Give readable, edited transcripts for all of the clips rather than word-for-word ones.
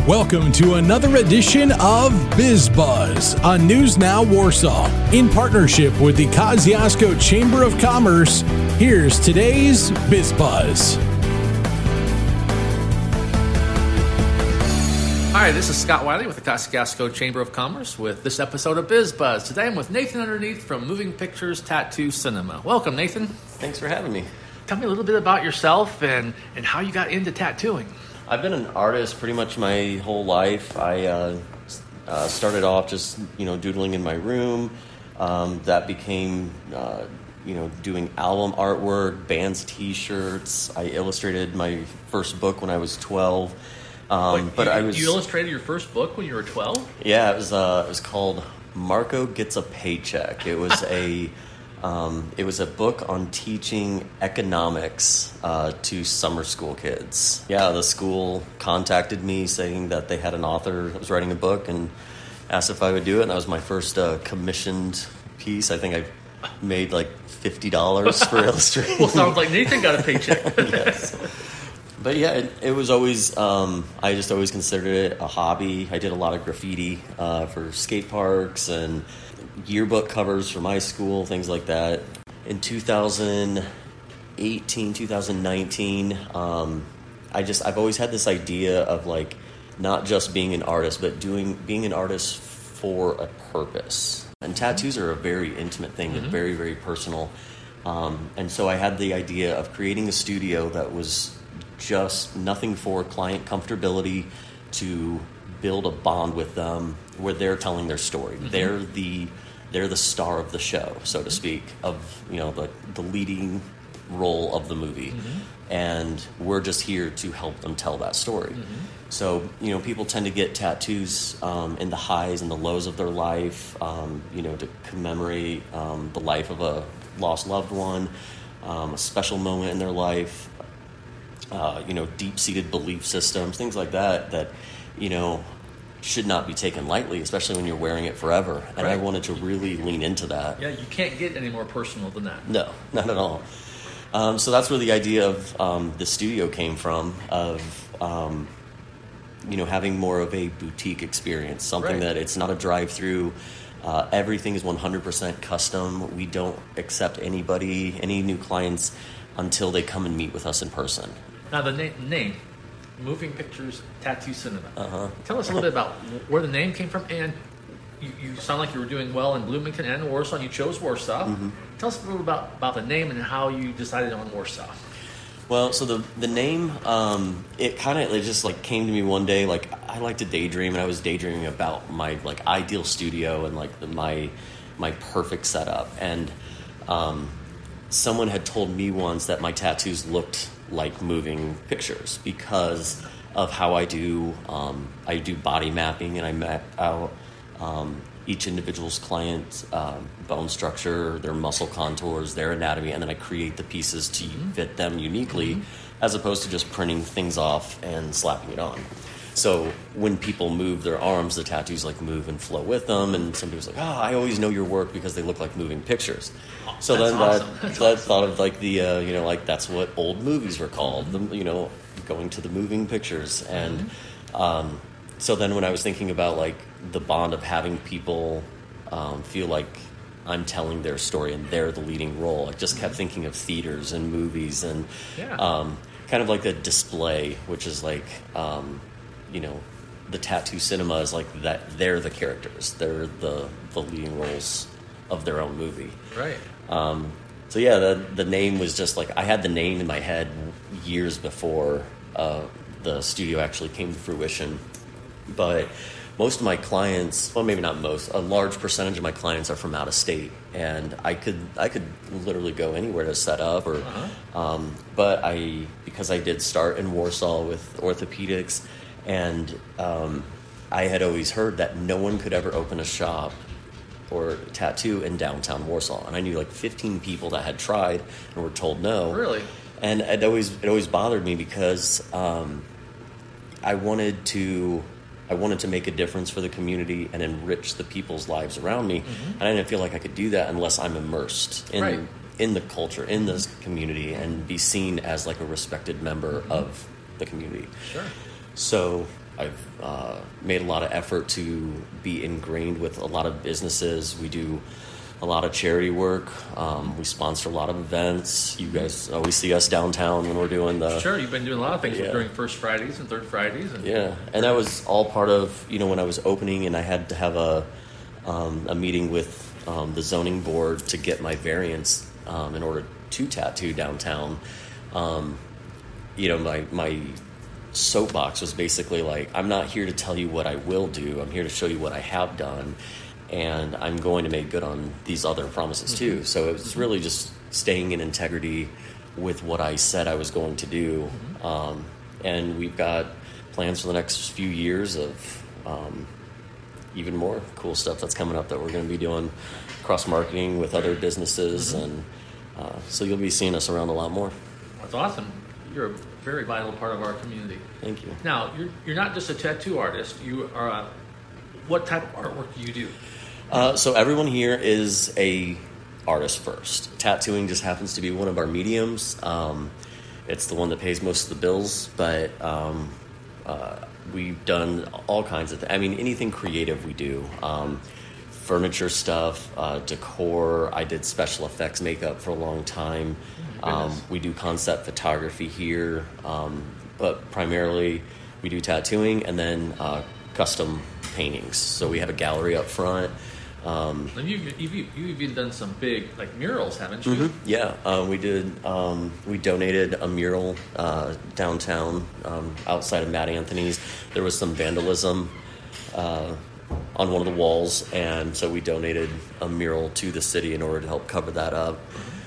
Welcome to another edition of Biz Buzz on News Now Warsaw. In partnership with the Kosciuszko Chamber of Commerce, here's today's Biz Buzz. Hi, this is Scott Wiley with the Kosciuszko Chamber of Commerce with this episode of Biz Buzz. Today I'm with Nathan Underneath from Moving Pictures Tattoo Cinema. Welcome, Nathan. Thanks for having me. Tell me a little bit about yourself and how you got into tattooing. I've been an artist pretty much my whole life. I started off just, doodling in my room. That became, doing album artwork, bands T-shirts. I illustrated my first book when I was 12. You illustrated your first book when you were 12? Yeah, it was called Marco Gets a Paycheck. It was a book on teaching economics to summer school kids. Yeah, the school contacted me saying that they had an author that was writing a book and asked if I would do it. And that was my first commissioned piece. I think I made like $50 for illustrating. Well, sounds like Nathan got a paycheck. Yes. But yeah, it was always, I just always considered it a hobby. I did a lot of graffiti for skate parks and yearbook covers for my school, things like that. In 2018, 2019, I've always had this idea of like not just being an artist, but being an artist for a purpose. And tattoos are a very intimate thing. They're very, very personal. And so I had the idea of creating a studio that was just nothing for client comfortability, to build a bond with them where they're telling their story. Mm-hmm. They're the star of the show, so to speak, of the leading role of the movie. Mm-hmm. And we're just here to help them tell that story. Mm-hmm. So, people tend to get tattoos in the highs and the lows of their life, to commemorate the life of a lost loved one, a special moment in their life, deep-seated belief systems, things like that, should not be taken lightly, especially when you're wearing it forever. And right. I wanted to really lean into that. Yeah, you can't get any more personal than that. No, not at all. So that's where the idea of the studio came from, of having more of a boutique experience, something right. that it's not a drive-through. Everything is 100% custom. We don't accept any new clients until they come and meet with us in person. Now, the name, Moving Pictures Tattoo Cinema. Uh-huh. Tell us a little bit about where the name came from, and you sound like you were doing well in Bloomington and Warsaw, and you chose Warsaw. Mm-hmm. Tell us a little about the name and how you decided on Warsaw. Well, so the name, it just like came to me one day. Like, I like to daydream, and I was daydreaming about my like ideal studio and like my perfect setup. And someone had told me once that my tattoos looked like moving pictures because of how I do body mapping, and I map out each individual's client's bone structure, their muscle contours, their anatomy, and then I create the pieces to fit them uniquely, as opposed to just printing things off and slapping it on. So when people move their arms, the tattoos like move and flow with them, and somebody was like, I always know your work because they look like moving pictures. So that's then awesome. that thought of like the like that's what old movies were called, going to the moving pictures. And so then when I was thinking about like the bond of having people feel like I'm telling their story and they're the leading role, I just kept thinking of theaters and movies and kind of like a display, which is like the tattoo cinema is like that. They're the characters. They're the leading roles of their own movie. Right. So yeah, the name was just like, I had the name in my head years before the studio actually came to fruition. But most of my clients, well, maybe not most, a large percentage of my clients are from out of state, and I could literally go anywhere to set up. Or, but because I did start in Warsaw with orthopedics, and I had always heard that no one could ever open a shop or tattoo in downtown Warsaw, and I knew like 15 people that had tried and were told no. Really? And it always bothered me because I wanted to make a difference for the community and enrich the people's lives around me, and I didn't feel like I could do that unless I'm immersed in the culture, in this community, and be seen as like a respected member of the community. Sure. So I've made a lot of effort to be ingrained with a lot of businesses. We do a lot of charity work. We sponsor a lot of events. You guys always see us downtown when we're doing the... Sure, you've been doing a lot of things during First Fridays and Third Fridays. And and that was all part of, when I was opening and I had to have a meeting with the zoning board to get my variance in order to tattoo downtown. My soapbox was basically like, I'm not here to tell you what I will do. I'm here to show you what I have done. And I'm going to make good on these other promises too. So it was really just staying in integrity with what I said I was going to do. And we've got plans for the next few years of even more cool stuff that's coming up that we're going to be doing cross-marketing with other businesses. And so you'll be seeing us around a lot more. That's awesome. You're a very vital part of our community. Thank you. Now, you're not just a tattoo artist. You are what type of artwork do you do? So everyone here is a artist first. Tattooing just happens to be one of our mediums. It's the one that pays most of the bills, but we've done all kinds of things. I mean, anything creative we do. Furniture stuff, decor. I did special effects makeup for a long time. We do concept photography here, but primarily we do tattooing and then custom paintings. So we have a gallery up front. And you've even done some big murals, haven't you? Yeah, we did. We donated a mural downtown outside of Matt Anthony's. There was some vandalism on one of the walls, and so we donated a mural to the city in order to help cover that up.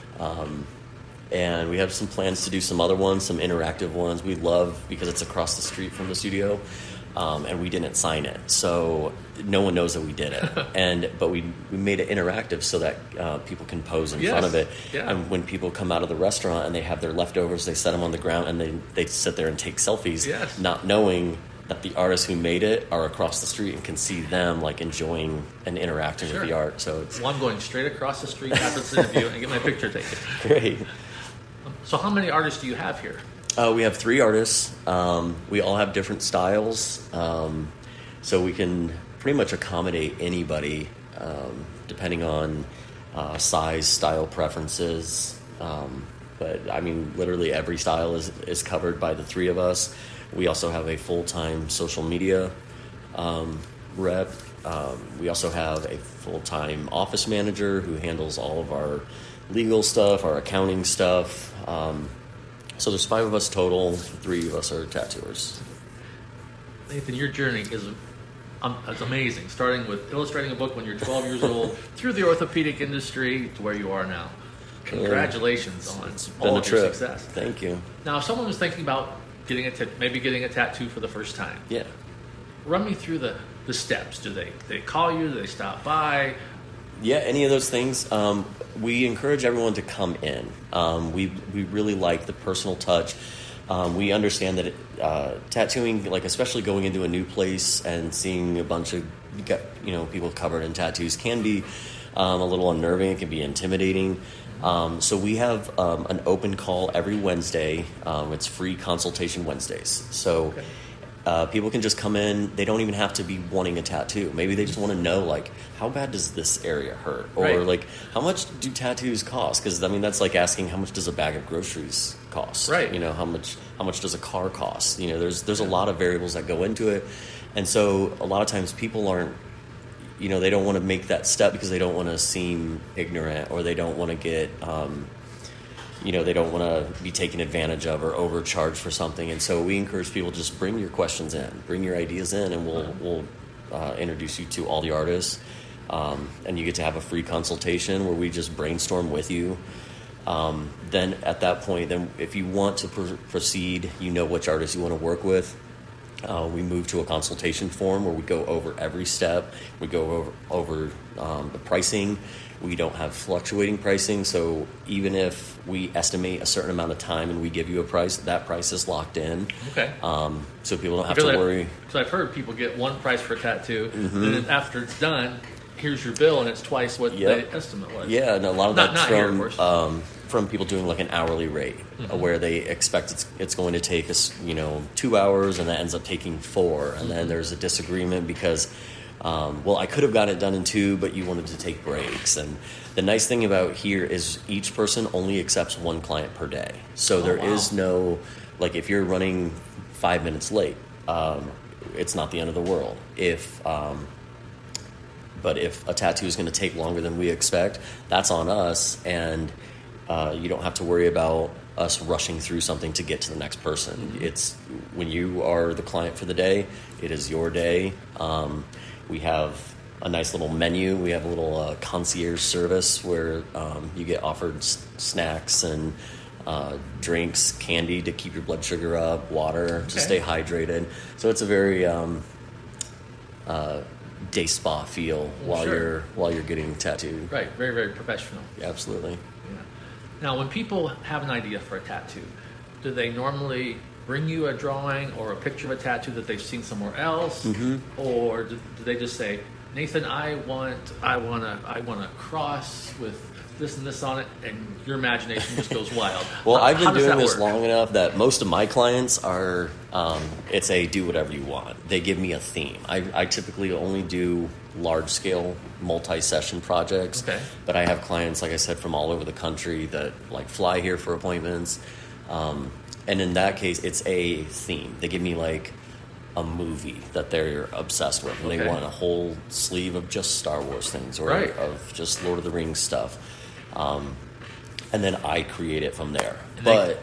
And we have some plans to do some other ones, some interactive ones. We love because it's across the street from the studio. And we didn't sign it, so no one knows that we did it. But we made it interactive so that people can pose in front of it. Yeah. And when people come out of the restaurant and they have their leftovers, they set them on the ground and they sit there and take selfies, not knowing that the artists who made it are across the street and can see them enjoying and interacting with the art. So it's I'm going straight across the street after this interview and get my picture taken. Great. So how many artists do you have here? We have 3 artists. We all have different styles, so we can pretty much accommodate anybody depending on size, style preferences. But I mean, literally every style is covered by the 3 of us. We also have a full-time social media rep. We also have a full-time office manager who handles all of our legal stuff, our accounting stuff. So there's 5 of us total, 3 of us are tattooers. Nathan, your journey is amazing, starting with illustrating a book when you're 12 years old, through the orthopedic industry to where you are now. Congratulations on all of your success. Thank you. Now, if someone was thinking about getting a tattoo for the first time, run me through the steps. Do they call you? Do they stop by? Yeah, any of those things. We encourage everyone to come in. We really like the personal touch. We understand that tattooing, especially going into a new place and seeing a bunch of people covered in tattoos, can be a little unnerving. It can be intimidating. So we have an open call every Wednesday. It's free consultation Wednesdays. So. People can just come in. They don't even have to be wanting a tattoo. Maybe they just want to know, how bad does this area hurt? Or, how much do tattoos cost? Because, I mean, that's like asking how much does a bag of groceries cost? Right. How much does a car cost? There's a lot of variables that go into it. And so a lot of times people aren't, they don't want to make that step because they don't want to seem ignorant or they don't want to get... they don't want to be taken advantage of or overcharged for something. And so we encourage people to just bring your questions in, bring your ideas in, and we'll introduce you to all the artists. And you get to have a free consultation where we just brainstorm with you. Then at that point, if you want to proceed, which artists you want to work with, we move to a consultation form where we go over every step. We go over the pricing. We don't have fluctuating pricing, so even if we estimate a certain amount of time and we give you a price, that price is locked in. Okay. So people don't have to worry. So I've heard people get one price for a tattoo, and then after it's done, here's your bill, and it's twice what the estimate was. Yeah, and a lot of that's from from people doing like an hourly rate, where they expect it's going to take us 2 hours, and that ends up taking 4, and then there's a disagreement because I could have gotten it done in 2, but you wanted to take breaks. And the nice thing about here is each person only accepts 1 client per day, so there is no, like, if you're running 5 minutes late, it's not the end of the world. But if a tattoo is going to take longer than we expect, that's on us, and you don't have to worry about us rushing through something to get to the next person. It's when you are the client for the day, it is your day. We have a nice little menu. We have a little concierge service where you get offered snacks and drinks, candy to keep your blood sugar up, water to stay hydrated. So it's a very day spa feel while you're getting tattooed. Right, very, very professional. Yeah, absolutely. Yeah. Now, when people have an idea for a tattoo, do they normally bring you a drawing or a picture of a tattoo that they've seen somewhere else, or do they just say, Nathan, I want a cross with this and this on it, and your imagination just goes wild? Well, I've been doing this long enough that most of my clients are, it's a do whatever you want. They give me a theme. I typically only do large-scale, multi-session projects, but I have clients, like I said, from all over the country that like fly here for appointments, and in that case, it's a theme. They give me like a movie that they're obsessed with, and they want a whole sleeve of just Star Wars things, or of just Lord of the Rings stuff. And then I create it from there. But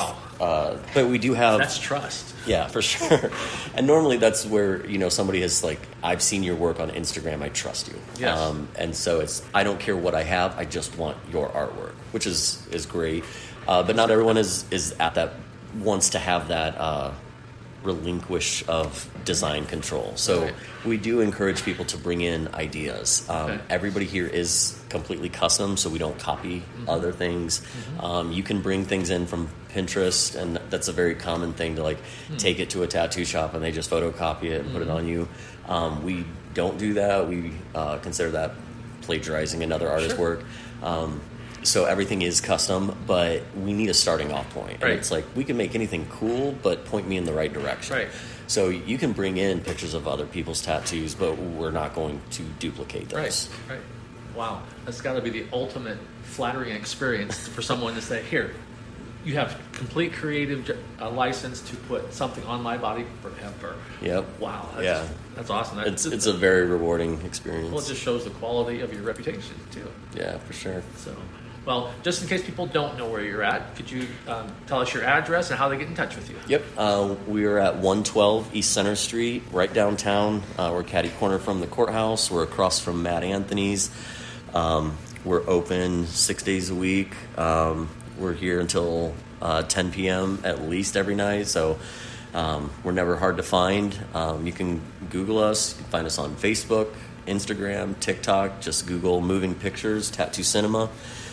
we do have... That's trust. Yeah, for sure. And normally that's where, somebody has like, I've seen your work on Instagram, I trust you. Yes. And so it's, I don't care what I have, I just want your artwork, which is great. But not everyone is at that, wants to have that relinquish of design control. So we do encourage people to bring in ideas. Everybody here is completely custom, so we don't copy other things. You can bring things in from Pinterest, and that's a very common thing to take it to a tattoo shop and they just photocopy it and put it on you. We don't do that. We consider that plagiarizing another artist's work. So everything is custom, but we need a starting off point. And it's like, we can make anything cool, but point me in the right direction. So you can bring in pictures of other people's tattoos, but we're not going to duplicate those. Right. Wow. That's got to be the ultimate flattering experience for someone to say, here, you have complete creative license to put something on my body forever. Yep. Wow. That's awesome. It's a very rewarding experience. Well, it just shows the quality of your reputation, too. Yeah, for sure. So... Well, just in case people don't know where you're at, could you tell us your address and how they get in touch with you? Yep. We are at 112 East Center Street, right downtown. We're catty corner from the courthouse. We're across from Matt Anthony's. We're open 6 days a week. We're here until 10 p.m. at least every night, so we're never hard to find. You can Google us. You can find us on Facebook, Instagram, TikTok. Just Google Moving Pictures, Tattoo Cinema.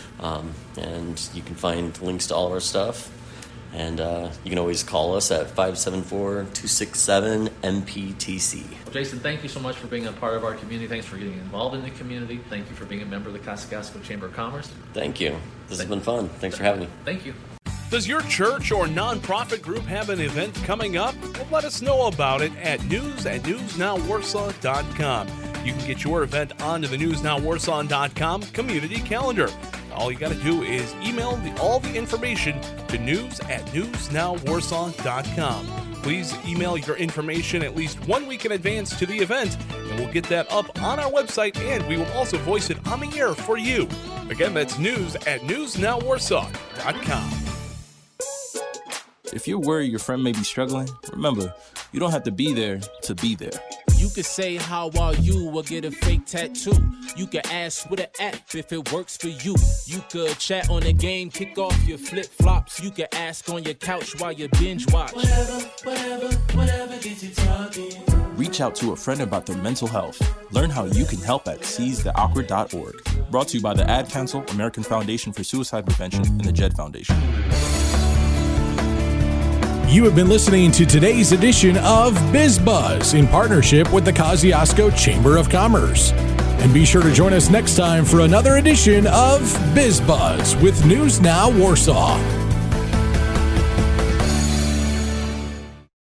And you can find links to all of our stuff. And you can always call us at 574-267-MPTC. Well, Jason, thank you so much for being a part of our community. Thanks for getting involved in the community. Thank you for being a member of the Kosciuszko Chamber of Commerce. Thank you. This has been fun. Thanks for having me. Thank you. Does your church or nonprofit group have an event coming up? Well, let us know about it at news@newsnowwarsaw.com. You can get your event onto the newsnowwarsaw.com community calendar. All you got to do is email all the information to news@newsnowwarsaw.com. Please email your information at least 1 week in advance to the event, and we'll get that up on our website, and we will also voice it on the air for you. Again, that's news@newsnowwarsaw.com. If you're worried your friend may be struggling, remember, you don't have to be there to be there. You could say, how are you, or get a fake tattoo. You could ask with an app if it works for you. You could chat on the game, kick off your flip-flops. You could ask on your couch while you binge watch. Whatever gets you talking. Reach out to a friend about their mental health. Learn how you can help at seizetheawkward.org. Brought to you by the Ad Council, American Foundation for Suicide Prevention, and the Jed Foundation. You have been listening to today's edition of BizBuzz in partnership with the Kosciuszko Chamber of Commerce. And be sure to join us next time for another edition of BizBuzz with News Now Warsaw.